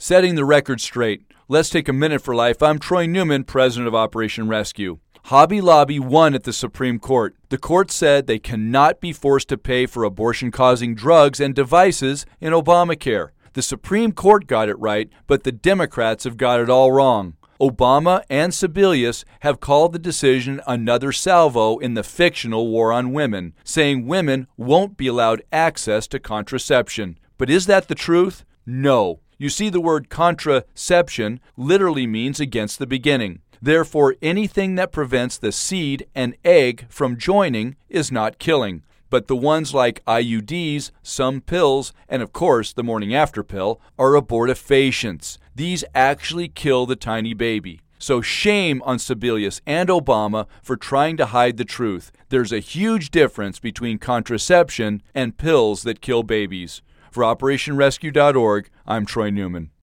Setting the record straight. Let's take a minute for life. I'm Troy Newman, president of Operation Rescue. Hobby Lobby won at the Supreme Court. The court said they cannot be forced to pay for abortion-causing drugs and devices in Obamacare. The Supreme Court got it right, but the Democrats have got it all wrong. Obama and Sebelius have called the decision another salvo in the fictional war on women, saying women won't be allowed access to contraception. But is that the truth? No. You see, the word contraception literally means against the beginning. Therefore, anything that prevents the seed and egg from joining is not killing. But the ones like IUDs, some pills, and of course the morning after pill are abortifacients. These actually kill the tiny baby. So shame on Sebelius and Obama for trying to hide the truth. There's a huge difference between contraception and pills that kill babies. For OperationRescue.org, I'm Troy Newman.